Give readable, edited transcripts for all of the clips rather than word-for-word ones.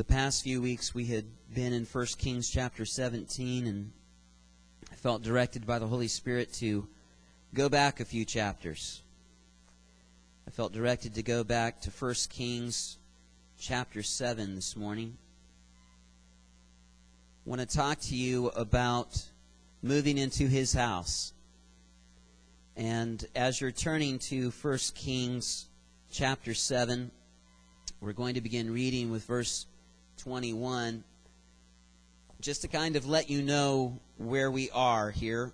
past few weeks we had been in 1 Kings chapter 17, and I felt directed by the Holy Spirit to go back a few chapters. I felt directed to go back to 1 Kings chapter 7 this morning. I want to talk to you about moving into His house. And as you're turning to 1 Kings chapter 7, we're going to begin reading with verse 21, just to kind of let you know where we are here.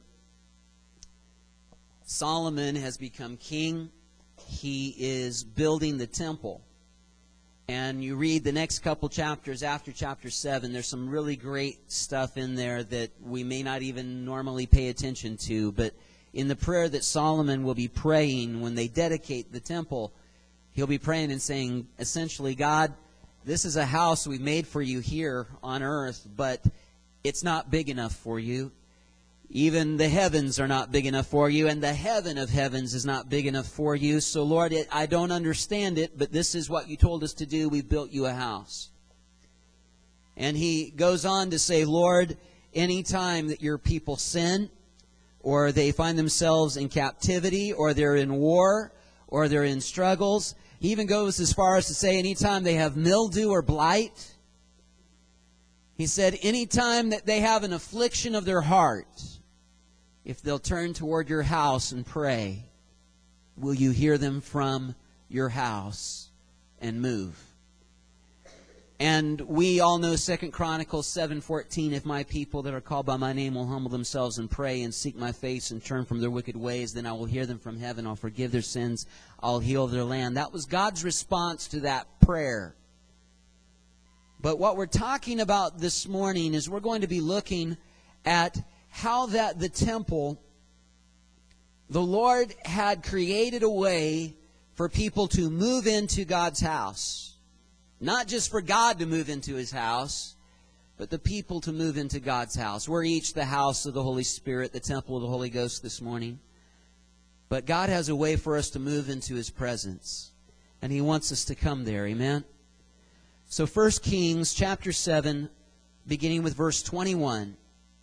Solomon has become king. He is building the temple. And you read the next couple chapters after chapter 7, there's some really great stuff in there that we may not even normally pay attention to. But in the prayer that Solomon will be praying when they dedicate the temple, he'll be praying and saying, essentially, God, this is a house we've made for you here on earth, but it's not big enough for you. Even the heavens are not big enough for you, and the heaven of heavens is not big enough for you. So, Lord, I don't understand it, but this is what you told us to do. We've built you a house. And he goes on to say, Lord, any time that your people sin, or they find themselves in captivity, or they're in war, or they're in struggles, he even goes as far as to say anytime they have mildew or blight, he said anytime that they have an affliction of their heart, if they'll turn toward your house and pray, will you hear them from your house and move? And we all know 2 Chronicles 7:14, if my people that are called by my name will humble themselves and pray and seek my face and turn from their wicked ways, then I will hear them from heaven, I'll forgive their sins, I'll heal their land. That was God's response to that prayer. But what we're talking about this morning is we're going to be looking at how that the temple, the Lord had created a way for people to move into God's house. Not just for God to move into His house, but the people to move into God's house. We're each the house of the Holy Spirit, the temple of the Holy Ghost this morning. But God has a way for us to move into His presence. And He wants us to come there. Amen? So 1 Kings chapter 7, beginning with verse 21.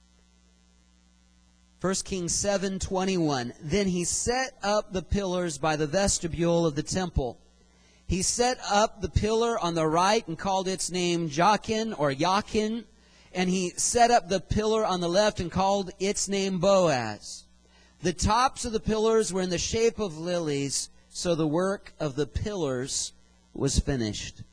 1 Kings 7:21. Then he set up the pillars by the vestibule of the temple. He set up the pillar on the right and called its name Jachin or Yakin. And he set up the pillar on the left and called its name Boaz. The tops of the pillars were in the shape of lilies, so the work of the pillars was finished.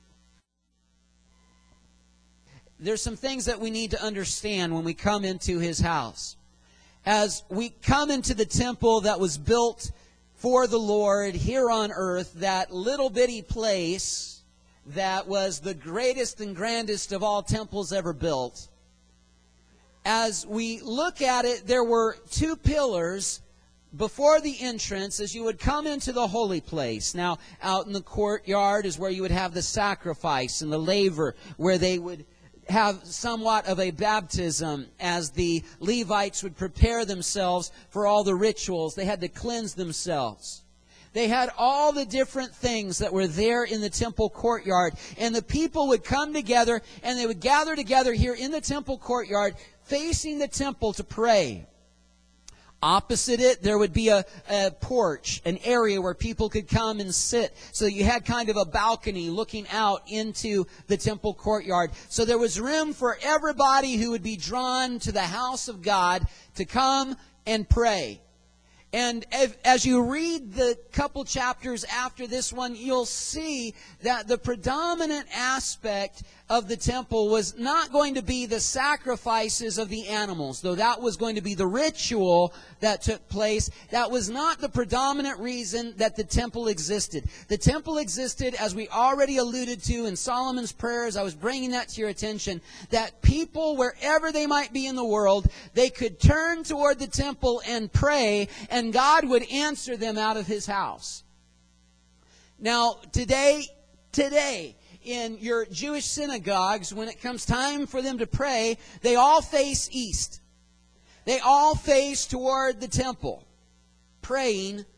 There's some things that we need to understand when we come into His house. As we come into the temple that was built for the Lord here on earth, that little bitty place that was the greatest and grandest of all temples ever built. As we look at it, there were two pillars before the entrance as you would come into the holy place. Now, out in the courtyard is where you would have the sacrifice and the laver, where they would have somewhat of a baptism as the Levites would prepare themselves for all the rituals. They had to cleanse themselves. They had all the different things that were there in the temple courtyard. And the people would come together and they would gather together here in the temple courtyard facing the temple to pray. Opposite it, there would be a porch, an area where people could come and sit. So you had kind of a balcony looking out into the temple courtyard. So there was room for everybody who would be drawn to the house of God to come and pray. And as you read the couple chapters after this one, you'll see that the predominant aspect of the temple was not going to be the sacrifices of the animals, though that was going to be the ritual that took place. That was not the predominant reason that the temple existed. The temple existed, as we already alluded to in Solomon's prayers. I was bringing that to your attention, that people, wherever they might be in the world, they could turn toward the temple and pray, and God would answer them out of His house. Now, today, in your Jewish synagogues, when it comes time for them to pray, they all face east. They all face toward the temple, praying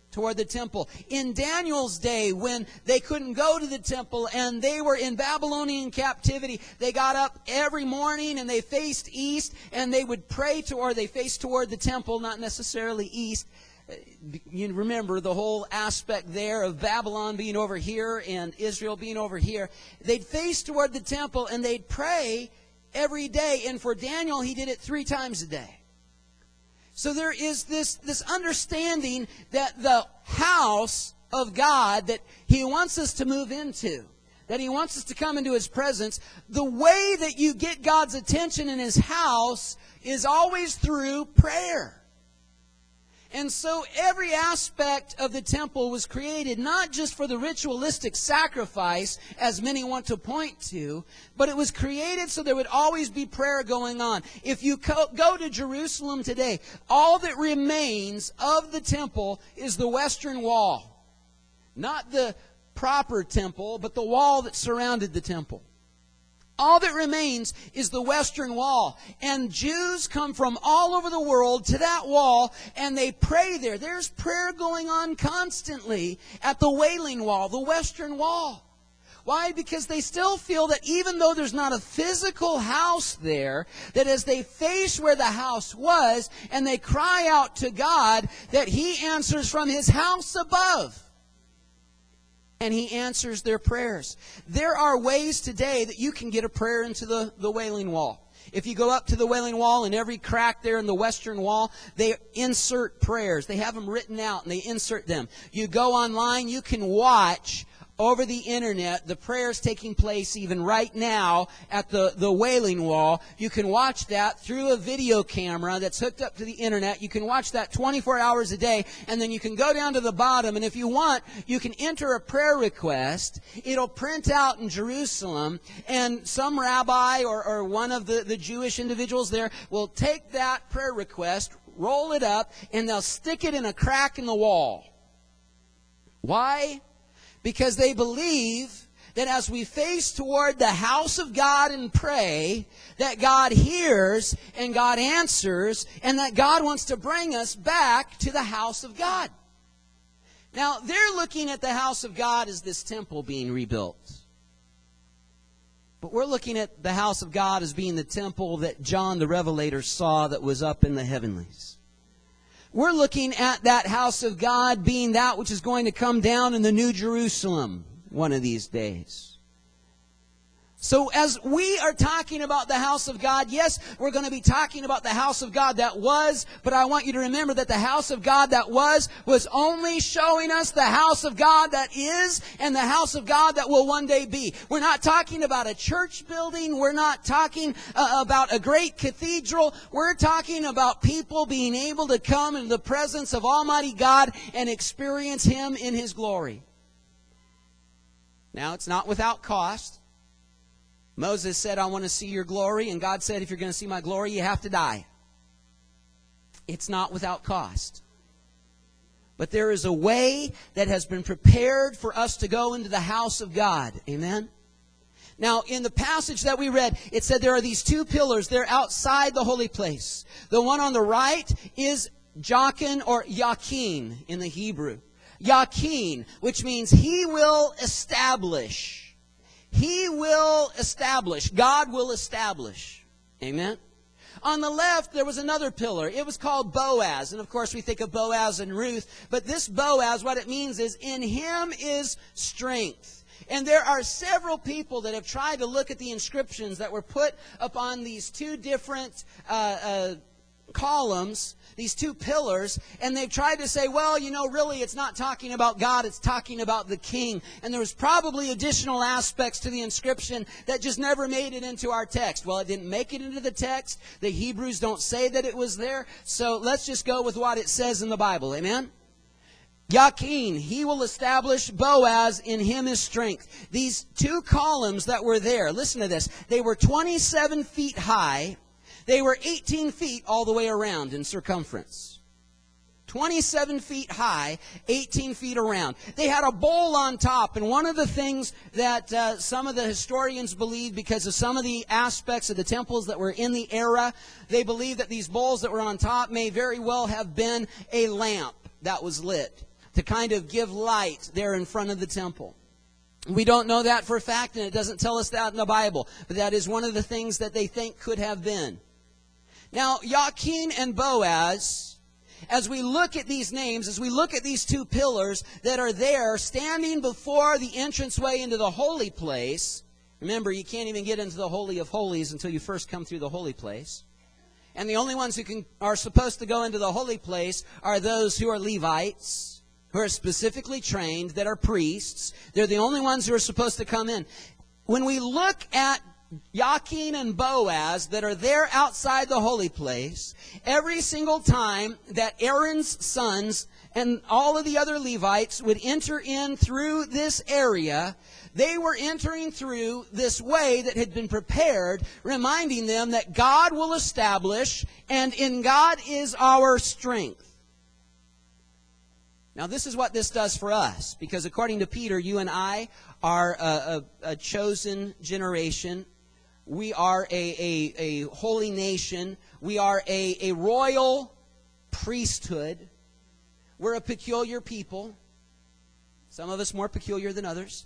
toward the temple. In Daniel's day, when they couldn't go to the temple and they were in Babylonian captivity, they got up every morning and they faced east and they would pray or they faced toward the temple, not necessarily east. You remember the whole aspect there of Babylon being over here and Israel being over here. They'd face toward the temple and they'd pray every day. And for Daniel, he did it 3 times a day. So there is this understanding that the house of God that He wants us to move into, that He wants us to come into His presence, the way that you get God's attention in His house is always through prayer. And so every aspect of the temple was created not just for the ritualistic sacrifice, as many want to point to, but it was created so there would always be prayer going on. If you go to Jerusalem today, all that remains of the temple is the western wall. Not the proper temple, but the wall that surrounded the temple. All that remains is the western wall. And Jews come from all over the world to that wall and they pray there. There's prayer going on constantly at the Wailing Wall, the western wall. Why? Because they still feel that even though there's not a physical house there, that as they face where the house was and they cry out to God, that He answers from His house above. And He answers their prayers. There are ways today that you can get a prayer into the Wailing Wall. If you go up to the Wailing Wall, in every crack there in the western wall, they insert prayers. They have them written out and they insert them. You go online, you can watch over the internet the prayers taking place even right now at the Wailing Wall. You can watch that through a video camera that's hooked up to the internet. You can watch that 24 hours a day, and then you can go down to the bottom, and if you want, you can enter a prayer request. It'll print out in Jerusalem, and some rabbi or one of the Jewish individuals there will take that prayer request, roll it up, and they'll stick it in a crack in the wall. Why? Because they believe that as we face toward the house of God and pray, that God hears and God answers, and that God wants to bring us back to the house of God. Now, they're looking at the house of God as this temple being rebuilt. But we're looking at the house of God as being the temple that John the Revelator saw that was up in the heavenlies. We're looking at that house of God being that which is going to come down in the New Jerusalem one of these days. So as we are talking about the house of God, yes, we're going to be talking about the house of God that was, but I want you to remember that the house of God that was only showing us the house of God that is and the house of God that will one day be. We're not talking about a church building. We're not talking about a great cathedral. We're talking about people being able to come in the presence of Almighty God and experience Him in His glory. Now, it's not without cost. Moses said, I want to see your glory. And God said, if you're going to see my glory, you have to die. It's not without cost. But there is a way that has been prepared for us to go into the house of God. Amen? Now, in the passage that we read, it said there are these 2 pillars. They're outside the holy place. The one on the right is Jachin or Yakin in the Hebrew. Yakin, which means He will establish. He will establish. God will establish. Amen? On the left, there was another pillar. It was called Boaz. And of course, we think of Boaz and Ruth. But this Boaz, what it means is, in him is strength. And there are several people that have tried to look at the inscriptions that were put upon these 2 different columns, these 2 pillars, and they've tried to say, well, really it's not talking about God, it's talking about the king. And there was probably additional aspects to the inscription that just never made it into our text. Well, it didn't make it into the text. The Hebrews don't say that it was there. So let's just go with what it says in the Bible. Amen? Yakin, He will establish. Boaz, in him is strength. These 2 columns that were there, listen to this, they were 27 feet high. They were 18 feet all the way around in circumference. 27 feet high, 18 feet around. They had a bowl on top, and one of the things that some of the historians believe, because of some of the aspects of the temples that were in the era, they believe that these bowls that were on top may very well have been a lamp that was lit. to kind of give light there in front of the temple. We don't know that for a fact, and it doesn't tell us that in the Bible. But that is one of the things that they think could have been. Now, Jachin and Boaz, as we look at these names, as we look at these two pillars that are there standing before the entranceway into the holy place. Remember, you can't even get into the Holy of Holies until you first come through the holy place. And the only ones who are supposed to go into the holy place are those who are Levites, who are specifically trained, that are priests. They're the only ones who are supposed to come in. When we look at Jachin and Boaz that are there outside the holy place, every single time that Aaron's sons and all of the other Levites would enter in through this area, they were entering through this way that had been prepared, reminding them that God will establish, and in God is our strength. Now, this is what this does for us, because according to Peter, you and I are a chosen generation. We are a holy nation. We are a royal priesthood. We're a peculiar people. Some of us more peculiar than others.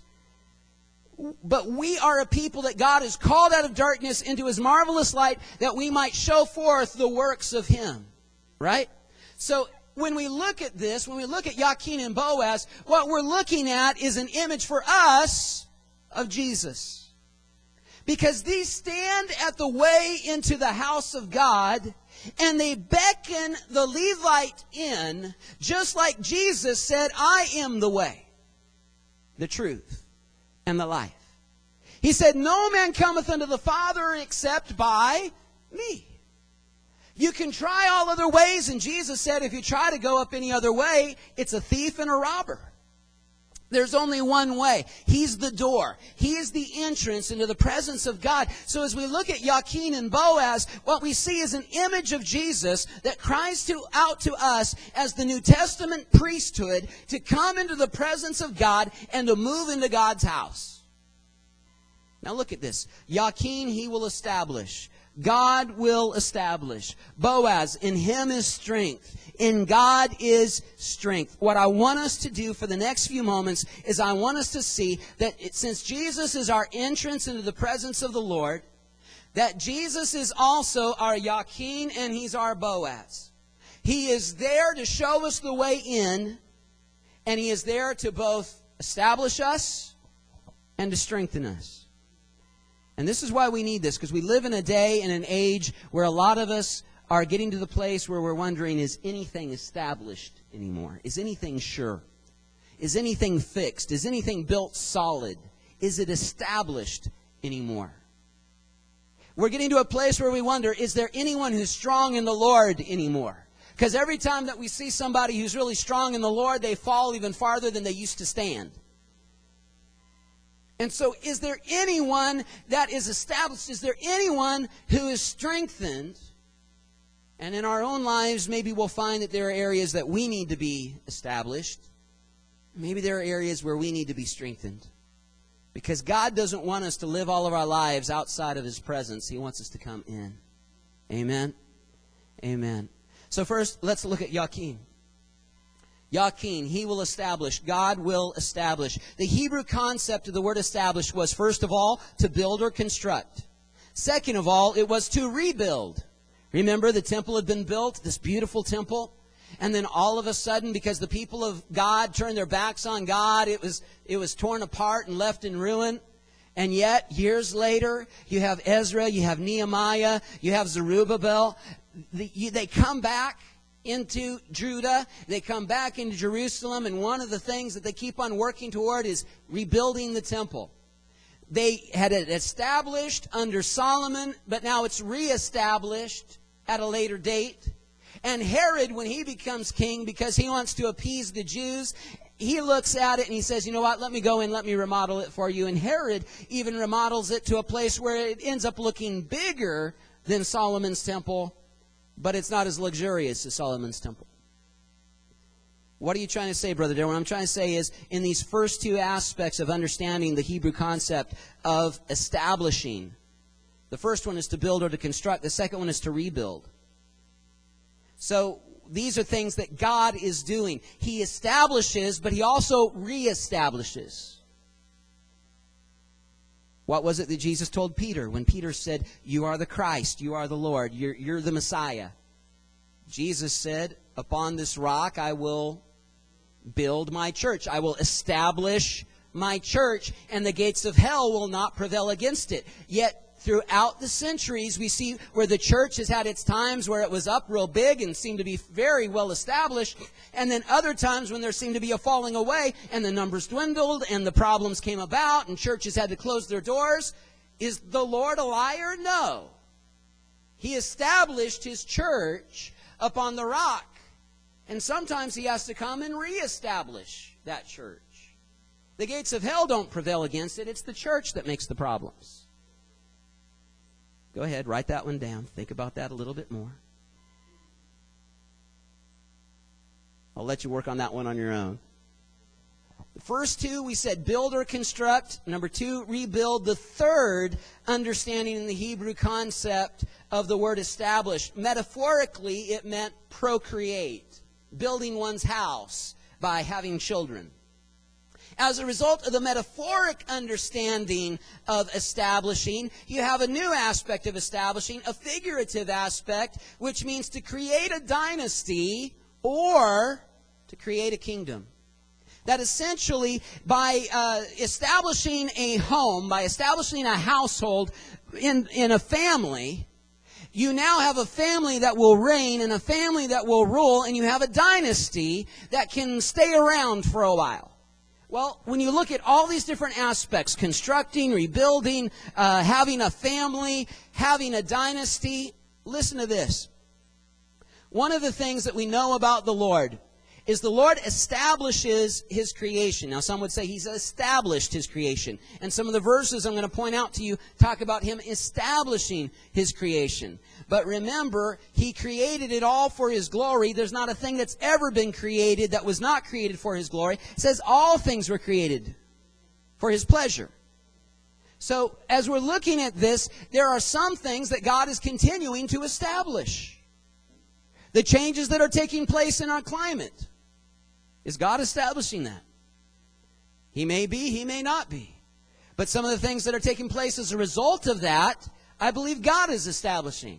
But we are a people that God has called out of darkness into His marvelous light, that we might show forth the works of Him. Right? So, when we look at this, when we look at Jachin and Boaz, what we're looking at is an image for us of Jesus. Because these stand at the way into the house of God, and they beckon the Levite in, just like Jesus said, I am the way, the truth, and the life. He said, no man cometh unto the Father except by me. You can try all other ways, and Jesus said if you try to go up any other way, it's a thief and a robber. There's only one way. He's the door. He is the entrance into the presence of God. So as we look at Jachin and Boaz, what we see is an image of Jesus that cries out to us as the New Testament priesthood to come into the presence of God and to move into God's house. Now look at this. Jachin, he will establish. God will establish. Boaz, in him is strength. In God is strength. What I want us to do for the next few moments is I want us to see that since Jesus is our entrance into the presence of the Lord, that Jesus is also our Jachin and He's our Boaz. He is there to show us the way in, and He is there to both establish us and to strengthen us. And this is why we need this, because we live in a day and an age where a lot of us are getting to the place where we're wondering, is anything established anymore? Is anything sure? Is anything fixed? Is anything built solid? Is it established anymore? We're getting to a place where we wonder, is there anyone who's strong in the Lord anymore? Because every time that we see somebody who's really strong in the Lord, they fall even farther than they used to stand. And so, is there anyone that is established? Is there anyone who is strengthened? And in our own lives, maybe we'll find that there are areas that we need to be established. Maybe there are areas where we need to be strengthened. Because God doesn't want us to live all of our lives outside of His presence. He wants us to come in. Amen? Amen. So first, let's look at Jachin. Jachin, he will establish. God will establish. The Hebrew concept of the word establish was, first of all, to build or construct. Second of all, it was to rebuild. Remember, the temple had been built, this beautiful temple. And then all of a sudden, because the people of God turned their backs on God, it was torn apart and left in ruin. And yet, years later, you have Ezra, you have Nehemiah, you have Zerubbabel. They come back into Judah, they come back into Jerusalem, and one of the things that they keep on working toward is rebuilding the temple. They had it established under Solomon, but now it's reestablished at a later date. And Herod, when he becomes king, because he wants to appease the Jews, he looks at it and he says, you know what, let me go in, let me remodel it for you. And Herod even remodels it to a place where it ends up looking bigger than Solomon's temple, but it's not as luxurious as Solomon's temple. What are you trying to say, Brother Darren? What I'm trying to say is, in these first two aspects of understanding the Hebrew concept of establishing, the first one is to build or to construct. The second one is to rebuild. So, these are things that God is doing. He establishes, but He also reestablishes. What was it that Jesus told Peter when Peter said, "You are the Christ, you are the Lord, you're the Messiah"? Jesus said, "Upon this rock I will build my church. I will establish my church, and the gates of hell will not prevail against it." Yet, throughout the centuries, we see where the church has had its times where it was up real big and seemed to be very well established, and then other times when there seemed to be a falling away and the numbers dwindled and the problems came about and churches had to close their doors. Is the Lord a liar? No. He established His church upon the rock, and sometimes He has to come and reestablish that church. The gates of hell don't prevail against it. It's the church that makes the problems. Go ahead, write that one down. Think about that a little bit more. I'll let you work on that one on your own. The first two, we said build or construct. Number two, rebuild. The third, understanding in the Hebrew concept of the word establish. Metaphorically, it meant procreate, building one's house by having children. As a result of the metaphoric understanding of establishing, you have a new aspect of establishing, a figurative aspect, which means to create a dynasty or to create a kingdom. That essentially, by establishing a home, by establishing a household in a family, you now have a family that will reign and a family that will rule, and you have a dynasty that can stay around for a while. Well, when you look at all these different aspects, constructing, rebuilding, having a family, having a dynasty, listen to this. One of the things that we know about the Lord is the Lord establishes His creation. Now, some would say He's established His creation. And some of the verses I'm going to point out to you talk about Him establishing His creation. But remember, He created it all for His glory. There's not a thing that's ever been created that was not created for His glory. It says all things were created for His pleasure. So, as we're looking at this, there are some things that God is continuing to establish. The changes that are taking place in our climate. Is God establishing that? He may be, He may not be. But some of the things that are taking place as a result of that, I believe God is establishing.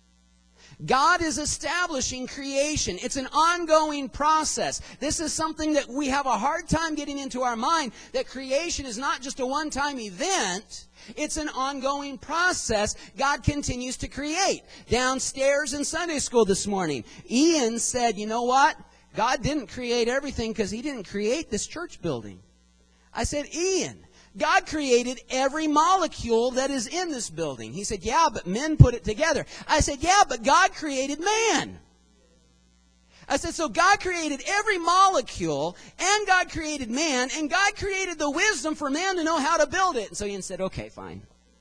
God is establishing creation. It's an ongoing process. This is something that we have a hard time getting into our mind, that creation is not just a one-time event. It's an ongoing process. God continues to create. Downstairs in Sunday school this morning, Ian said, "You know what? God didn't create everything because He didn't create this church building." I said, "Ian, God created every molecule that is in this building." He said, "Yeah, but men put it together." I said, "Yeah, but God created man." I said, so God created every molecule, and God created man, and God created the wisdom for man to know how to build it. And so Ian said, "Okay, fine."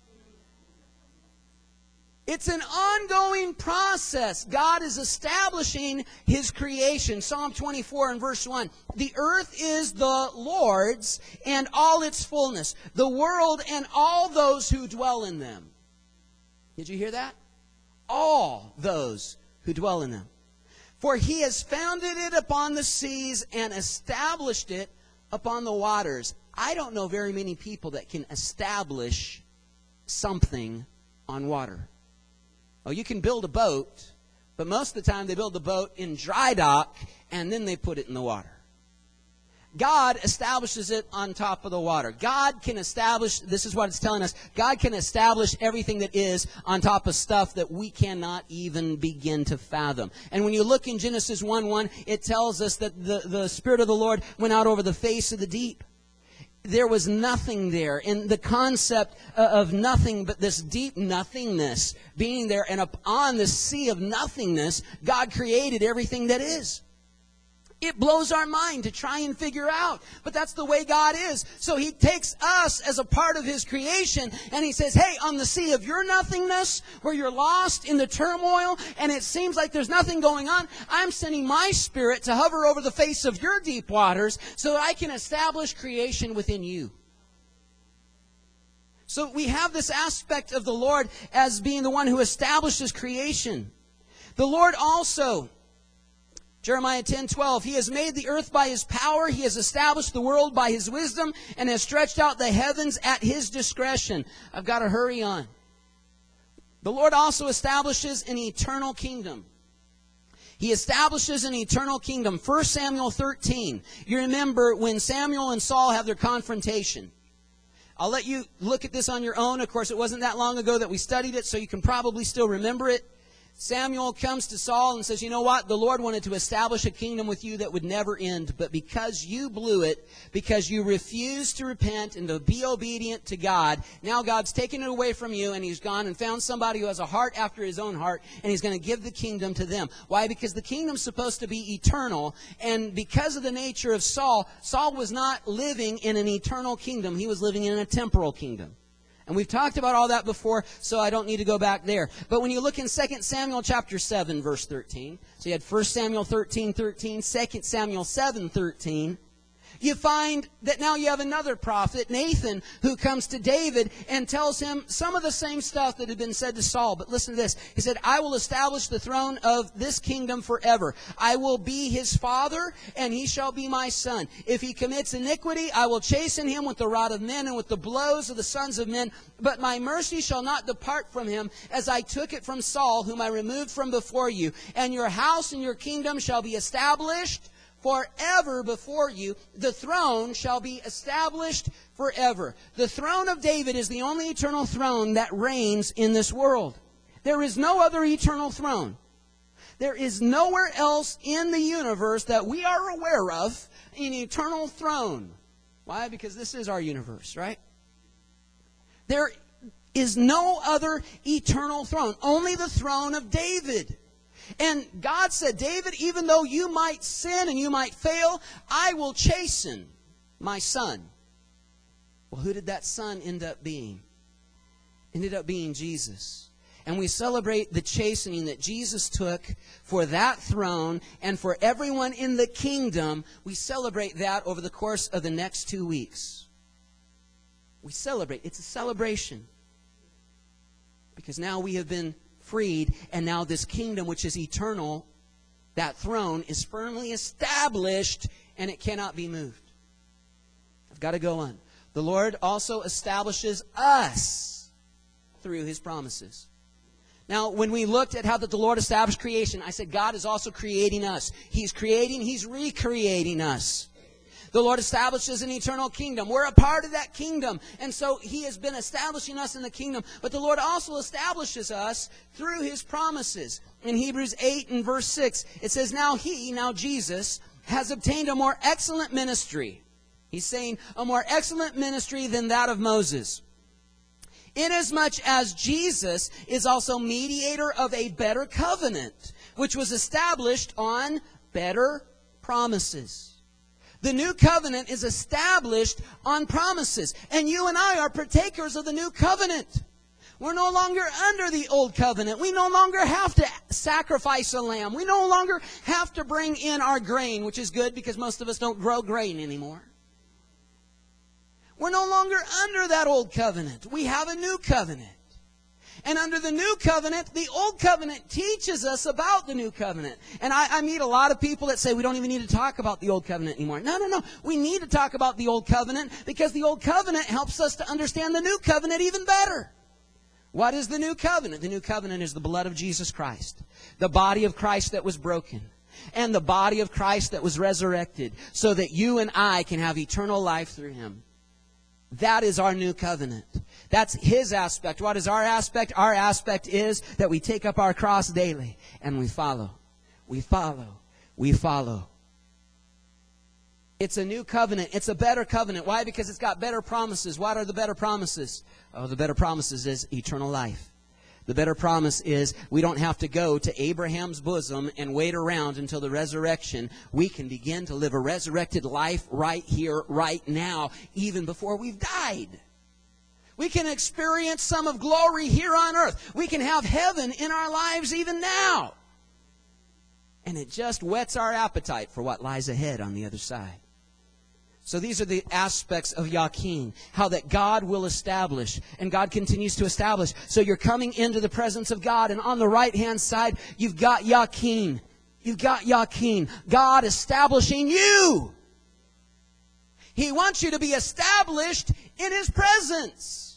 It's an ongoing process. God is establishing His creation. Psalm 24 and verse 1. "The earth is the Lord's and all its fullness, the world and all those who dwell in them." Did you hear that? All those who dwell in them. "For He has founded it upon the seas and established it upon the waters." I don't know very many people that can establish something on water. Oh, you can build a boat, but most of the time they build the boat in dry dock and then they put it in the water. God establishes it on top of the water. God can establish, this is what it's telling us, God can establish everything that is on top of stuff that we cannot even begin to fathom. And when you look in Genesis 1:1, it tells us that the Spirit of the Lord went out over the face of the deep. There was nothing there. And the concept of nothing but this deep nothingness being there, and upon the sea of nothingness, God created everything that is. It blows our mind to try and figure out. But that's the way God is. So He takes us as a part of His creation, and He says, "Hey, on the sea of your nothingness, where you're lost in the turmoil, and it seems like there's nothing going on, I'm sending my Spirit to hover over the face of your deep waters so that I can establish creation within you." So we have this aspect of the Lord as being the one who establishes creation. The Lord also Jeremiah 10:12, He has made the earth by His power. He has established the world by His wisdom and has stretched out the heavens at His discretion. I've got to hurry on. The Lord also establishes an eternal kingdom. He establishes an eternal kingdom. 1 Samuel 13. You remember when Samuel and Saul have their confrontation. I'll let you look at this on your own. Of course, it wasn't that long ago that we studied it, so you can probably still remember it. Samuel comes to Saul and says, you know what? The Lord wanted to establish a kingdom with you that would never end. But because you blew it, because you refused to repent and to be obedient to God, now God's taken it away from you and He's gone and found somebody who has a heart after His own heart and He's going to give the kingdom to them. Why? Because the kingdom's supposed to be eternal. And because of the nature of Saul, Saul was not living in an eternal kingdom. He was living in a temporal kingdom. And we've talked about all that before, so I don't need to go back there. But when you look in 2 Samuel chapter 7, verse 13, so you had 1 Samuel 13:13, 2 Samuel 7:13, you find that now you have another prophet, Nathan, who comes to David and tells him some of the same stuff that had been said to Saul. But listen to this. He said, I will establish the throne of this kingdom forever. I will be his father, and he shall be my son. If he commits iniquity, I will chasten him with the rod of men and with the blows of the sons of men. But my mercy shall not depart from him, as I took it from Saul, whom I removed from before you. And your house and your kingdom shall be established forever before you. The throne shall be established forever. The throne of David is the only eternal throne that reigns in this world. There is no other eternal throne. There is nowhere else in the universe that we are aware of an eternal throne. Why? Because this is our universe, right? There is no other eternal throne. Only the throne of David. And God said, David, even though you might sin and you might fail, I will chasten my son. Well, who did that son end up being? Ended up being Jesus. And we celebrate the chastening that Jesus took for that throne and for everyone in the kingdom. We celebrate that over the course of the next 2 weeks. We celebrate. It's a celebration. Because now we have been freed, and now this kingdom, which is eternal, that throne is firmly established, and it cannot be moved. I've got to go on. The Lord also establishes us through His promises. Now, when we looked at how that the Lord established creation, I said God is also creating us. He's creating, He's recreating us. The Lord establishes an eternal kingdom. We're a part of that kingdom. And so He has been establishing us in the kingdom. But the Lord also establishes us through His promises. In Hebrews 8 and verse 6, it says, now Jesus, has obtained a more excellent ministry. He's saying a more excellent ministry than that of Moses. Inasmuch as Jesus is also mediator of a better covenant, which was established on better promises. The new covenant is established on promises. And you and I are partakers of the new covenant. We're no longer under the old covenant. We no longer have to sacrifice a lamb. We no longer have to bring in our grain, which is good because most of us don't grow grain anymore. We're no longer under that old covenant. We have a new covenant. And under the new covenant, the old covenant teaches us about the new covenant. And I meet a lot of people that say we don't even need to talk about the old covenant anymore. No. We need to talk about the old covenant because the old covenant helps us to understand the new covenant even better. What is the new covenant? The new covenant is the blood of Jesus Christ. The body of Christ that was broken. And the body of Christ that was resurrected. So that you and I can have eternal life through Him. That is our new covenant. That's His aspect. What is our aspect? Our aspect is that we take up our cross daily and we follow. We follow. We follow. It's a new covenant. It's a better covenant. Why? Because it's got better promises. What are the better promises? Oh, the better promises is eternal life. The better promise is we don't have to go to Abraham's bosom and wait around until the resurrection. We can begin to live a resurrected life right here, right now, even before we've died. We can experience some of glory here on earth. We can have heaven in our lives even now. And it just whets our appetite for what lies ahead on the other side. So these are the aspects of Yakin, how that God will establish, and God continues to establish. So you're coming into the presence of God, and on the right-hand side, you've got Yakin. You've got Yakin, God establishing you. He wants you to be established in His presence.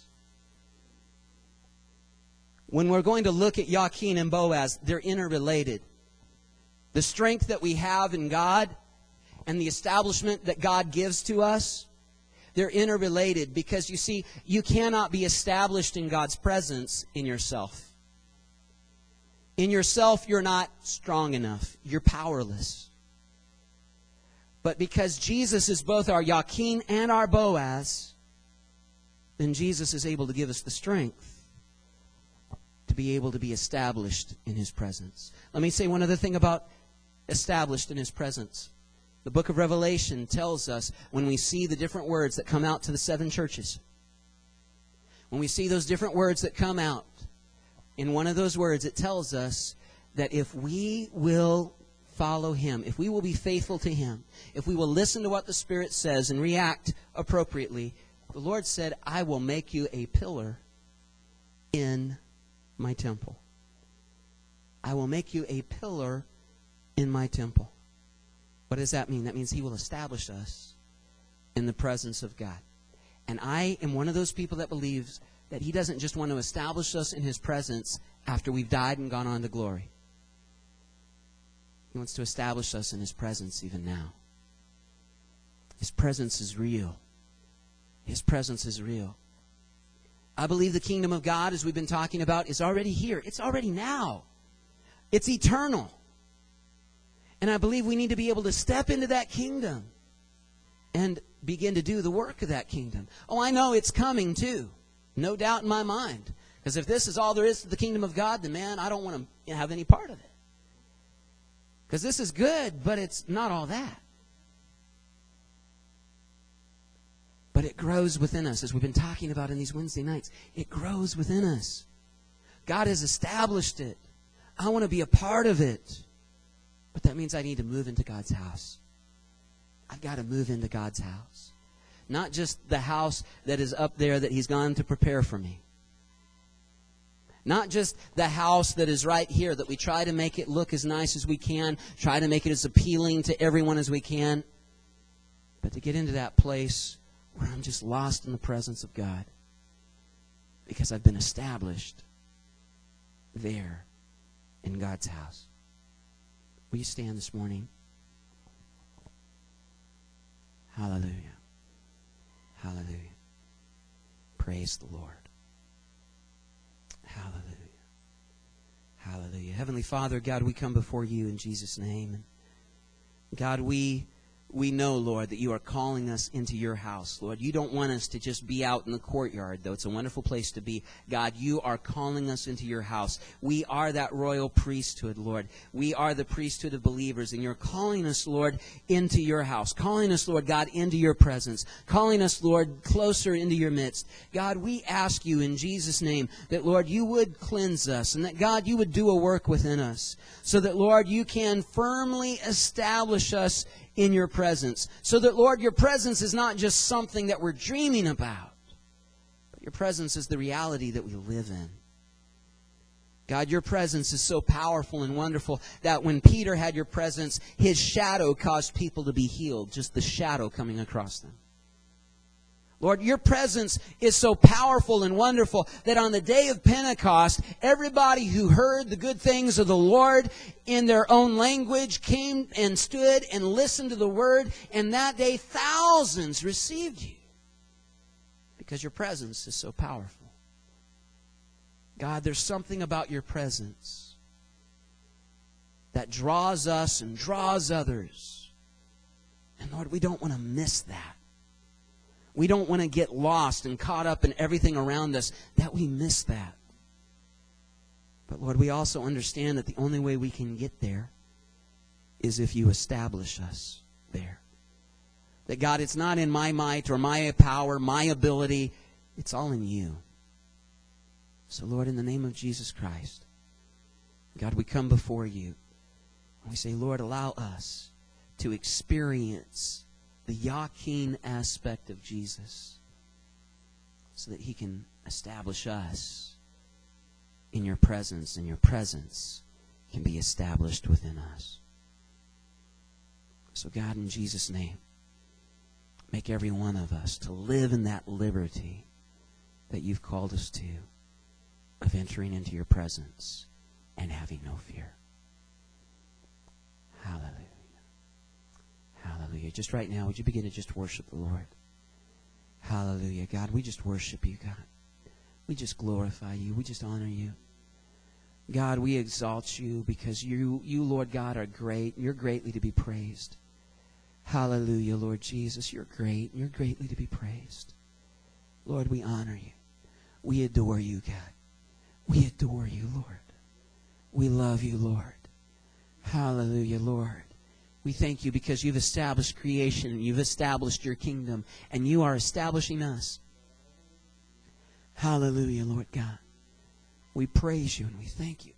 When we're going to look at Yakin and Boaz, they're interrelated. The strength that we have in God and the establishment that God gives to us, they're interrelated, because you see, you cannot be established in God's presence in yourself. In yourself, you're not strong enough. You're powerless. But because Jesus is both our Yakin and our Boaz, then Jesus is able to give us the strength to be able to be established in His presence. Let me say one other thing about established in His presence. The book of Revelation tells us, when we see the different words that come out to the 7 churches, when we see those different words that come out, in one of those words it tells us that if we will follow Him, if we will be faithful to Him, if we will listen to what the Spirit says and react appropriately, the Lord said, I will make you a pillar in my temple. I will make you a pillar in my temple. What does that mean? That means He will establish us in the presence of God. And I am one of those people that believes that He doesn't just want to establish us in His presence after we've died and gone on to glory. He wants to establish us in His presence even now. His presence is real. His presence is real. I believe the kingdom of God, as we've been talking about, is already here. It's already now. It's eternal. And I believe we need to be able to step into that kingdom and begin to do the work of that kingdom. Oh, I know it's coming too. No doubt in my mind. Because if this is all there is to the kingdom of God, then man, I don't want to have any part of it. Because this is good, but it's not all that. But it grows within us, as we've been talking about in these Wednesday nights. It grows within us. God has established it. I want to be a part of it. But that means I need to move into God's house. I've got to move into God's house. Not just the house that is up there that He's gone to prepare for me. Not just the house that is right here, that we try to make it look as nice as we can, try to make it as appealing to everyone as we can. But to get into that place where I'm just lost in the presence of God because I've been established there in God's house. Will you stand this morning? Hallelujah. Hallelujah. Praise the Lord. Hallelujah. Hallelujah. Heavenly Father, God, we come before You in Jesus' name. God, we know, Lord, that You are calling us into Your house. Lord, You don't want us to just be out in the courtyard, though it's a wonderful place to be. God, You are calling us into Your house. We are that royal priesthood, Lord. We are the priesthood of believers, and You're calling us, Lord, into Your house. Calling us, Lord God, into Your presence. Calling us, Lord, closer into Your midst. God, we ask You in Jesus' name that, Lord, You would cleanse us, and that, God, You would do a work within us, so that, Lord, You can firmly establish us in Your presence. So that, Lord, Your presence is not just something that we're dreaming about, but Your presence is the reality that we live in. God, Your presence is so powerful and wonderful that when Peter had Your presence, his shadow caused people to be healed, just the shadow coming across them. Lord, Your presence is so powerful and wonderful that on the day of Pentecost, everybody who heard the good things of the Lord in their own language came and stood and listened to the Word, and that day thousands received You because Your presence is so powerful. God, there's something about Your presence that draws us and draws others. And Lord, we don't want to miss that. We don't want to get lost and caught up in everything around us, that we miss that. But Lord, we also understand that the only way we can get there is if You establish us there. That God, it's not in my might or my power, my ability. It's all in You. So Lord, in the name of Jesus Christ, God, we come before You. And we say, Lord, allow us to experience the Yakin aspect of Jesus so that He can establish us in Your presence, and Your presence can be established within us. So God, in Jesus' name, make every one of us to live in that liberty that you've called us to, of entering into your presence and having no fear. Hallelujah. Hallelujah. Just right now, would you begin to just worship the Lord? Hallelujah. God, we just worship you, God. We just glorify you. We just honor you. God, we exalt you because you, Lord God, are great. You're greatly to be praised. Hallelujah, Lord Jesus. You're great. You're greatly to be praised. Lord, we honor you. We adore you, God. We adore you, Lord. We love you, Lord. Hallelujah, Lord. We thank you because you've established creation and you've established your kingdom and you are establishing us. Hallelujah, Lord God. We praise you and we thank you.